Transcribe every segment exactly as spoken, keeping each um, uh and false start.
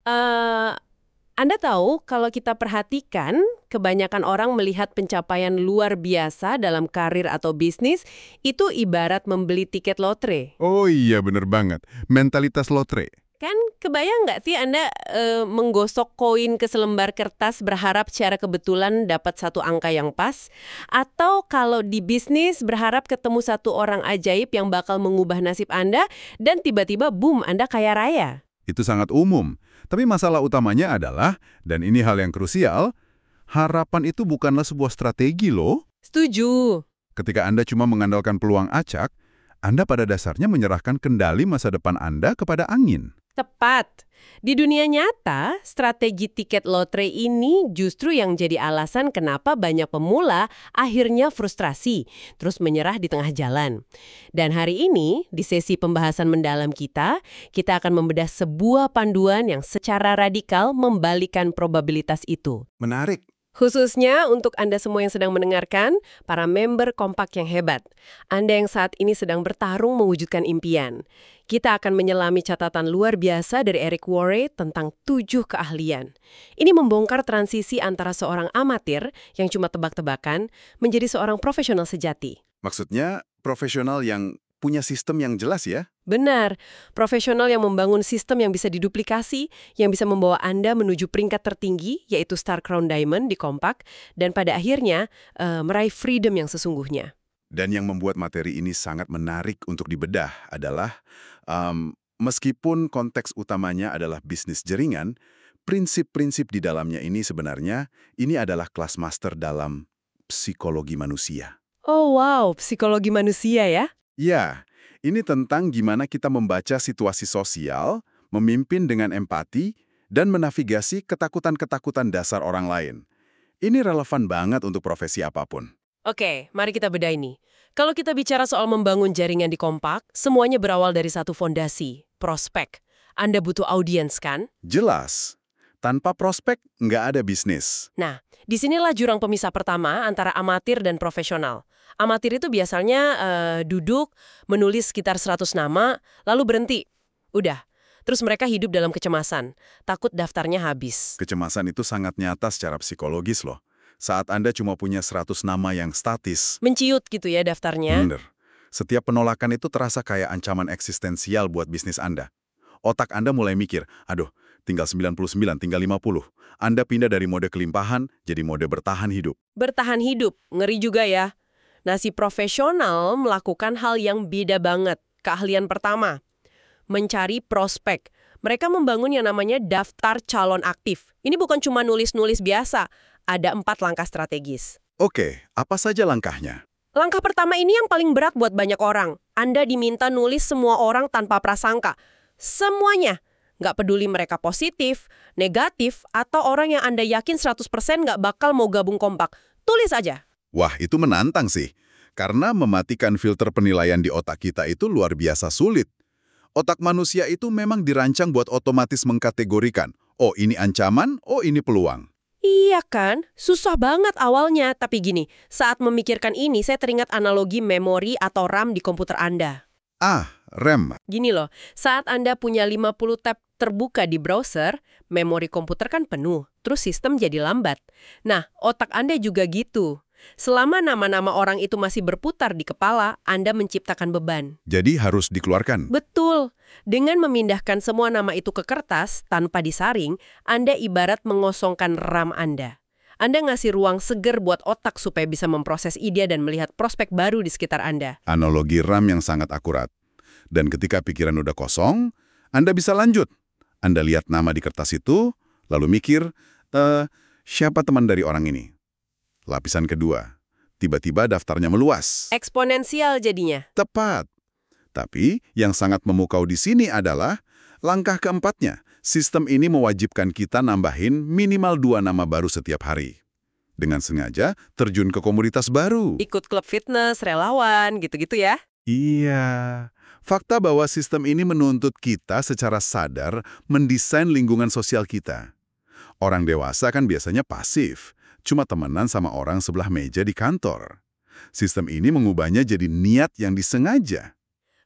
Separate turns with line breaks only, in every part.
Eh, Anda tahu kalau kita perhatikan, kebanyakan orang melihat pencapaian luar biasa dalam karir atau bisnis itu ibarat membeli tiket lotre.
Oh iya, bener banget. Mentalitas lotre.
Kan kebayang nggak sih Anda eh, menggosok koin ke selembar kertas berharap secara kebetulan dapat satu angka yang pas? Atau kalau di bisnis berharap ketemu satu orang ajaib yang bakal mengubah nasib Anda dan tiba-tiba boom, Anda kaya raya?
Itu sangat umum. Tapi masalah utamanya adalah, dan ini hal yang krusial, harapan itu bukanlah sebuah strategi loh.
Setuju.
Ketika Anda cuma mengandalkan peluang acak, Anda pada dasarnya menyerahkan kendali masa depan Anda kepada angin.
Tepat. Di dunia nyata, strategi tiket lotre ini justru yang jadi alasan kenapa banyak pemula akhirnya frustrasi, terus menyerah di tengah jalan. Dan hari ini, di sesi pembahasan mendalam kita, kita akan membedah sebuah panduan yang secara radikal membalikan probabilitas itu.
Menarik.
Khususnya untuk Anda semua yang sedang mendengarkan, para member Kompak yang hebat. Anda yang saat ini sedang bertarung mewujudkan impian. Kita akan menyelami catatan luar biasa dari Eric Worre tentang tujuh keahlian. Ini membongkar transisi antara seorang amatir yang cuma tebak-tebakan menjadi seorang profesional sejati.
Maksudnya profesional yang punya sistem yang jelas ya?
Benar, profesional yang membangun sistem yang bisa diduplikasi, yang bisa membawa Anda menuju peringkat tertinggi, yaitu Star Crown Diamond di Kompak, dan pada akhirnya uh, meraih freedom yang sesungguhnya.
Dan yang membuat materi ini sangat menarik untuk dibedah adalah, um, meskipun konteks utamanya adalah bisnis jaringan, prinsip-prinsip di dalamnya ini sebenarnya, ini adalah kelas master dalam psikologi manusia.
Oh wow, psikologi manusia ya?
Ya, ini tentang gimana kita membaca situasi sosial, memimpin dengan empati, dan menavigasi ketakutan-ketakutan dasar orang lain. Ini relevan banget untuk profesi apapun.
Oke, mari kita bedah ini. Kalau kita bicara soal membangun jaringan di Kompak, semuanya berawal dari satu fondasi, prospek. Anda butuh audiens kan?
Jelas. Tanpa prospek, nggak ada bisnis.
Nah, disinilah jurang pemisah pertama antara amatir dan profesional. Amatir itu biasanya uh, duduk, menulis sekitar seratus nama, lalu berhenti. Udah. Terus mereka hidup dalam kecemasan. Takut daftarnya habis.
Kecemasan itu sangat nyata secara psikologis loh. Saat Anda cuma punya seratus nama yang statis.
Menciut gitu ya daftarnya.
Bener. Setiap penolakan itu terasa kayak ancaman eksistensial buat bisnis Anda. Otak Anda mulai mikir, aduh, tinggal sembilan puluh sembilan, tinggal lima puluh. Anda pindah dari mode kelimpahan jadi mode bertahan hidup.
Bertahan hidup, ngeri juga ya. Nah, si profesional melakukan hal yang beda banget. Keahlian pertama, mencari prospek. Mereka membangun yang namanya daftar calon aktif. Ini bukan cuma nulis-nulis biasa. Ada empat langkah strategis.
Oke, apa saja langkahnya?
Langkah pertama ini yang paling berat buat banyak orang. Anda diminta nulis semua orang tanpa prasangka. Semuanya. Nggak peduli mereka positif, negatif, atau orang yang Anda yakin seratus persen nggak bakal mau gabung Kompak. Tulis aja.
Wah, itu menantang sih. Karena mematikan filter penilaian di otak kita itu luar biasa sulit. Otak manusia itu memang dirancang buat otomatis mengkategorikan. Oh, ini ancaman, oh ini peluang.
Iya kan? Susah banget awalnya. Tapi gini, saat memikirkan ini, saya teringat analogi memori atau RAM di komputer Anda.
Ah, RAM.
Gini loh, saat Anda punya lima puluh tab terbuka di browser, memori komputer kan penuh, terus sistem jadi lambat. Nah, otak Anda juga gitu. Selama nama-nama orang itu masih berputar di kepala, Anda menciptakan beban.
Jadi harus dikeluarkan.
Betul. Dengan memindahkan semua nama itu ke kertas, tanpa disaring, Anda ibarat mengosongkan RAM Anda. Anda ngasih ruang seger buat otak supaya bisa memproses ide dan melihat prospek baru di sekitar Anda.
Analogi RAM yang sangat akurat. Dan ketika pikiran udah kosong, Anda bisa lanjut. Anda lihat nama di kertas itu, lalu mikir, eh, siapa teman dari orang ini? Lapisan kedua, tiba-tiba daftarnya meluas.
Eksponensial jadinya.
Tepat. Tapi yang sangat memukau di sini adalah langkah keempatnya. Sistem ini mewajibkan kita nambahin minimal dua nama baru setiap hari. Dengan sengaja terjun ke komunitas baru.
Ikut klub fitness, relawan, gitu-gitu ya.
Iya. Fakta bahwa sistem ini menuntut kita secara sadar mendesain lingkungan sosial kita. Orang dewasa kan biasanya pasif. Cuma temenan sama orang sebelah meja di kantor. Sistem ini mengubahnya jadi niat yang disengaja.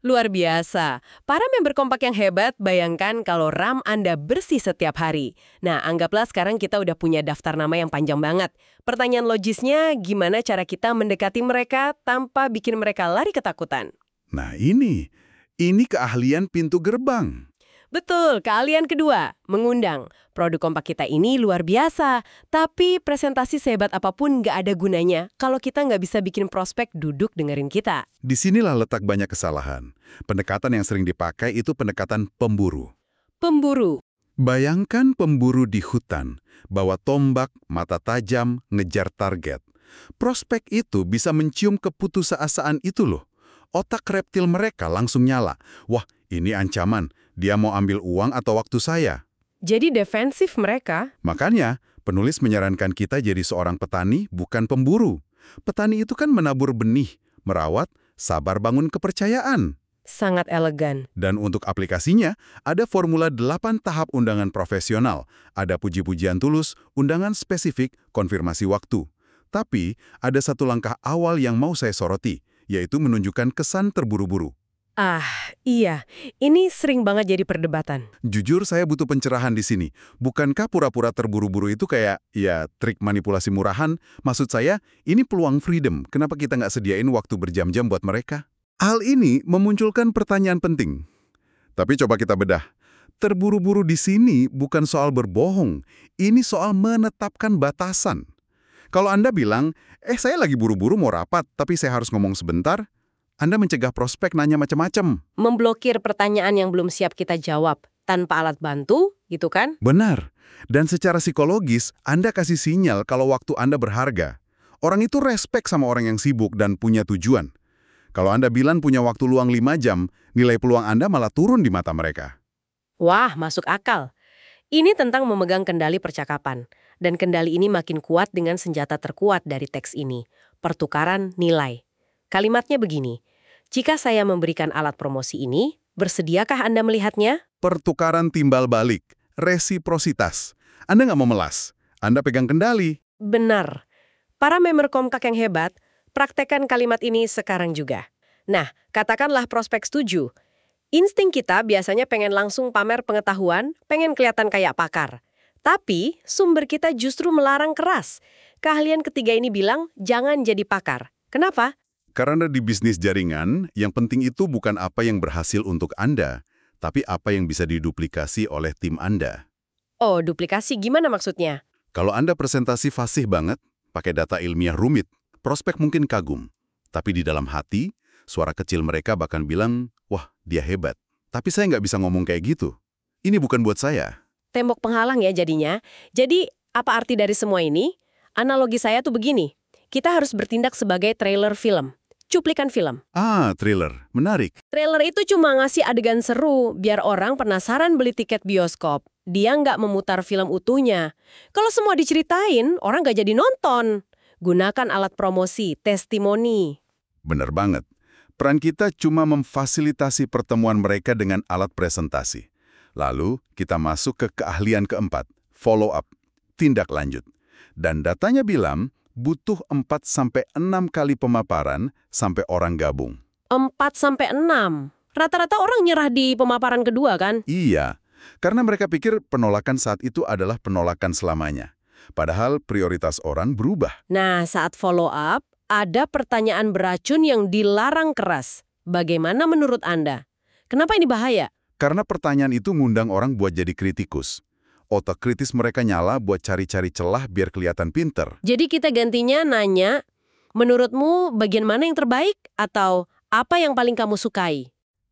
Luar biasa. Para member kompak yang hebat, bayangkan kalau RAM Anda bersih setiap hari. Nah, anggaplah sekarang kita udah punya daftar nama yang panjang banget. Pertanyaan logisnya, gimana cara kita mendekati mereka tanpa bikin mereka lari ketakutan?
Nah ini, ini keahlian pintu gerbang.
Betul, keahlian kedua, mengundang. Produk kompak kita ini luar biasa, tapi presentasi sehebat apapun nggak ada gunanya kalau kita nggak bisa bikin prospek duduk dengerin kita.
Disinilah letak banyak kesalahan. Pendekatan yang sering dipakai itu pendekatan pemburu.
Pemburu.
Bayangkan pemburu di hutan, bawa tombak, mata tajam, ngejar target. Prospek itu bisa mencium keputusasaan itu loh. Otak reptil mereka langsung nyala. Wah, ini ancaman. Dia mau ambil uang atau waktu saya.
Jadi defensif mereka.
Makanya, penulis menyarankan kita jadi seorang petani, bukan pemburu. Petani itu kan menabur benih, merawat, sabar bangun kepercayaan.
Sangat elegan.
Dan untuk aplikasinya, ada formula delapan tahap undangan profesional. Ada puji-pujian tulus, undangan spesifik, konfirmasi waktu. Tapi, ada satu langkah awal yang mau saya soroti, yaitu menunjukkan kesan terburu-buru.
Ah, iya. Ini sering banget jadi perdebatan.
Jujur saya butuh pencerahan di sini. Bukankah pura-pura terburu-buru itu kayak, ya, trik manipulasi murahan? Maksud saya, ini peluang freedom. Kenapa kita nggak sediain waktu berjam-jam buat mereka? Hal ini memunculkan pertanyaan penting. Tapi coba kita bedah. Terburu-buru di sini bukan soal berbohong. Ini soal menetapkan batasan. Kalau Anda bilang, eh saya lagi buru-buru mau rapat, tapi saya harus ngomong sebentar, Anda mencegah prospek nanya macam-macam.
Memblokir pertanyaan yang belum siap kita jawab tanpa alat bantu, gitu kan?
Benar. Dan secara psikologis, Anda kasih sinyal kalau waktu Anda berharga. Orang itu respek sama orang yang sibuk dan punya tujuan. Kalau Anda bilang punya waktu luang lima jam, nilai peluang Anda malah turun di mata mereka.
Wah, masuk akal. Ini tentang memegang kendali percakapan. Dan kendali ini makin kuat dengan senjata terkuat dari teks ini, pertukaran nilai. Kalimatnya begini, jika saya memberikan alat promosi ini, bersediakah Anda melihatnya?
Pertukaran timbal balik, resiprositas. Anda nggak mau melas, Anda pegang kendali.
Benar. Para member kompak yang hebat, praktekkan kalimat ini sekarang juga. Nah, katakanlah prospek setuju. Insting kita biasanya pengen langsung pamer pengetahuan, pengen kelihatan kayak pakar. Tapi, sumber kita justru melarang keras. Keahlian ketiga ini bilang, jangan jadi pakar. Kenapa?
Karena di bisnis jaringan, yang penting itu bukan apa yang berhasil untuk Anda, tapi apa yang bisa diduplikasi oleh tim Anda.
Oh, duplikasi gimana maksudnya?
Kalau Anda presentasi fasih banget, pakai data ilmiah rumit, prospek mungkin kagum. Tapi di dalam hati, suara kecil mereka bahkan bilang, wah, dia hebat. Tapi saya nggak bisa ngomong kayak gitu. Ini bukan buat saya.
Tembok penghalang ya jadinya. Jadi, apa arti dari semua ini? Analogi saya tuh begini. Kita harus bertindak sebagai trailer film. Cuplikan film.
Ah, thriller. Menarik.
Trailer itu cuma ngasih adegan seru, biar orang penasaran beli tiket bioskop. Dia nggak memutar film utuhnya. Kalau semua diceritain, orang nggak jadi nonton. Gunakan alat promosi, testimoni.
Bener banget. Peran kita cuma memfasilitasi pertemuan mereka dengan alat presentasi. Lalu, kita masuk ke keahlian keempat, follow up, tindak lanjut. Dan datanya bilang, butuh empat sampai enam kali pemaparan sampai orang gabung.
empat sampai enam. Rata-rata orang nyerah di pemaparan kedua kan?
Iya, karena mereka pikir penolakan saat itu adalah penolakan selamanya. Padahal prioritas orang berubah.
Nah, saat follow up, ada pertanyaan beracun yang dilarang keras. Bagaimana menurut Anda? Kenapa ini bahaya?
Karena pertanyaan itu ngundang orang buat jadi kritikus. Otak kritis mereka nyala buat cari-cari celah biar kelihatan pinter.
Jadi kita gantinya nanya, menurutmu bagian mana yang terbaik? Atau apa yang paling kamu sukai?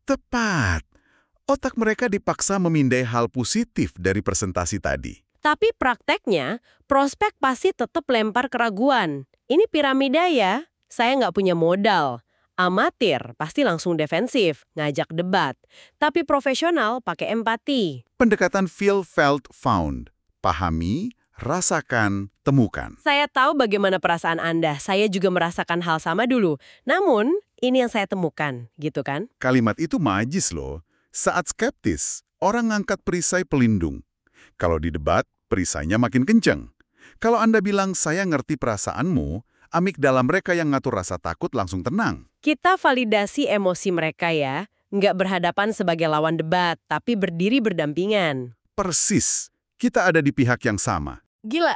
Tepat. Otak mereka dipaksa memindai hal positif dari presentasi tadi.
Tapi prakteknya, prospek pasti tetap lempar keraguan. Ini piramida ya, saya nggak punya modal. Amatir pasti langsung defensif, ngajak debat. Tapi profesional pakai empati.
Pendekatan feel, felt, found. Pahami, rasakan, temukan.
Saya tahu bagaimana perasaan Anda. Saya juga merasakan hal sama dulu. Namun, ini yang saya temukan, gitu kan?
Kalimat itu magis loh. Saat skeptis, orang ngangkat perisai pelindung. Kalau di debat, perisainya makin kencang. Kalau Anda bilang, saya ngerti perasaanmu, amigdala mereka yang ngatur rasa takut langsung tenang.
Kita validasi emosi mereka ya. Nggak berhadapan sebagai lawan debat, tapi berdiri berdampingan.
Persis, kita ada di pihak yang sama.
Gila.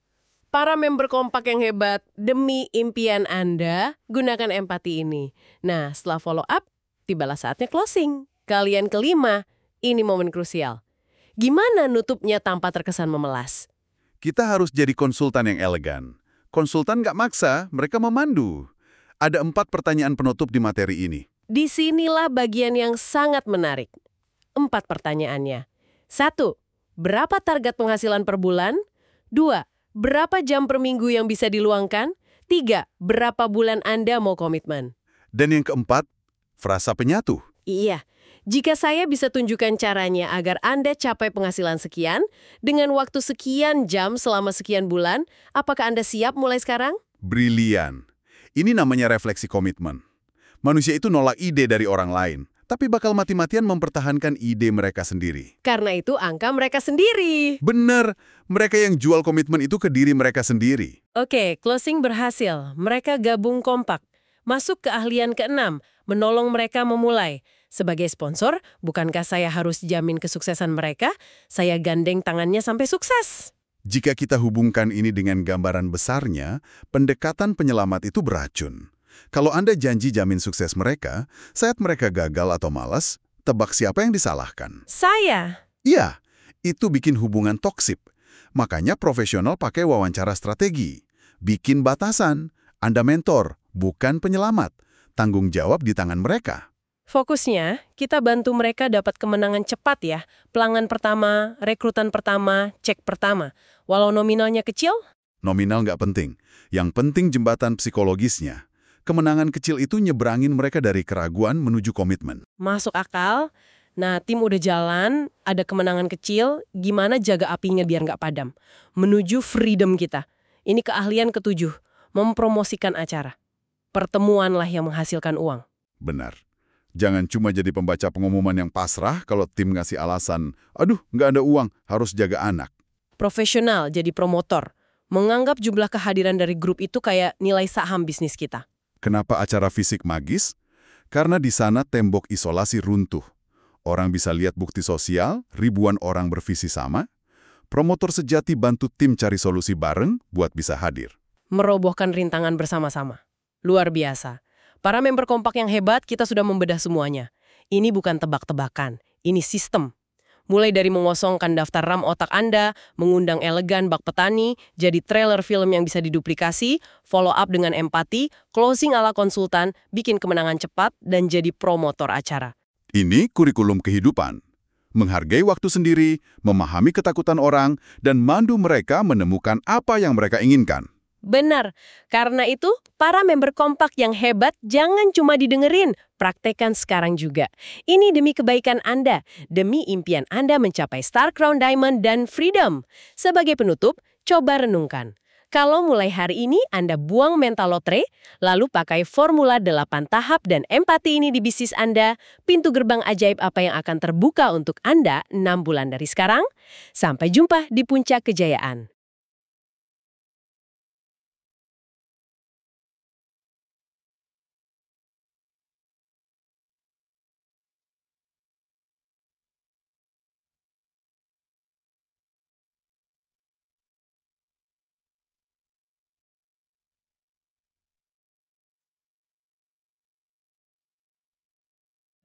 Para member kompak yang hebat, demi impian Anda, gunakan empati ini. Nah, setelah follow up, tibalah saatnya closing. Kalian kelima, ini momen krusial. Gimana nutupnya tanpa terkesan memelas?
Kita harus jadi konsultan yang elegan. Konsultan nggak maksa, mereka memandu. Ada empat pertanyaan penutup di materi ini.
Disinilah bagian yang sangat menarik. Empat pertanyaannya. Satu, berapa target penghasilan per bulan? Dua, berapa jam per minggu yang bisa diluangkan? Tiga, berapa bulan Anda mau komitmen?
Dan yang keempat, frasa penyatu.
Iya, jika saya bisa tunjukkan caranya agar Anda capai penghasilan sekian, dengan waktu sekian jam selama sekian bulan, apakah Anda siap mulai sekarang?
Brilian. Ini namanya refleksi komitmen. Manusia itu nolak ide dari orang lain, tapi bakal mati-matian mempertahankan ide mereka sendiri.
Karena itu angka mereka sendiri.
Bener, mereka yang jual komitmen itu ke diri mereka sendiri.
Oke, closing berhasil. Mereka gabung kompak. Masuk ke ahlian keenam, menolong mereka memulai. Sebagai sponsor, bukankah saya harus jamin kesuksesan mereka? Saya gandeng tangannya sampai sukses.
Jika kita hubungkan ini dengan gambaran besarnya, pendekatan penyelamat itu beracun. Kalau Anda janji jamin sukses mereka, saat mereka gagal atau malas, tebak siapa yang disalahkan?
Saya.
Iya, itu bikin hubungan toksik. Makanya profesional pakai wawancara strategi. Bikin batasan. Anda mentor, bukan penyelamat. Tanggung jawab di tangan mereka.
Fokusnya, kita bantu mereka dapat kemenangan cepat ya. Pelanggan pertama, rekrutan pertama, cek pertama. Walau nominalnya kecil?
Nominal nggak penting. Yang penting jembatan psikologisnya. Kemenangan kecil itu nyebrangin mereka dari keraguan menuju komitmen.
Masuk akal. Nah, tim udah jalan, ada kemenangan kecil, gimana jaga apinya biar nggak padam? Menuju freedom kita. Ini keahlian ketujuh, mempromosikan acara. Pertemuanlah yang menghasilkan uang.
Benar. Jangan cuma jadi pembaca pengumuman yang pasrah kalau tim ngasih alasan, aduh, nggak ada uang, harus jaga anak.
Profesional jadi promotor. Menganggap jumlah kehadiran dari grup itu kayak nilai saham bisnis kita.
Kenapa acara fisik magis? Karena di sana tembok isolasi runtuh. Orang bisa lihat bukti sosial, ribuan orang bervisi sama. Promotor sejati bantu tim cari solusi bareng buat bisa hadir.
Merobohkan rintangan bersama-sama. Luar biasa. Para member kompak yang hebat, kita sudah membedah semuanya. Ini bukan tebak-tebakan, ini sistem. Mulai dari mengosongkan daftar RAM otak Anda, mengundang elegan bak petani, jadi trailer film yang bisa diduplikasi, follow up dengan empati, closing ala konsultan, bikin kemenangan cepat, dan jadi promotor acara.
Ini kurikulum kehidupan. Menghargai waktu sendiri, memahami ketakutan orang, dan mandu mereka menemukan apa yang mereka inginkan.
Benar, karena itu para member kompak yang hebat jangan cuma didengerin, praktekkan sekarang juga. Ini demi kebaikan Anda, demi impian Anda mencapai Star Crown Diamond dan Freedom. Sebagai penutup, coba renungkan. Kalau mulai hari ini Anda buang mental lotre, lalu pakai formula delapan tahap dan empati ini di bisnis Anda, pintu gerbang ajaib apa yang akan terbuka untuk Anda enam bulan dari sekarang? Sampai jumpa di puncak kejayaan.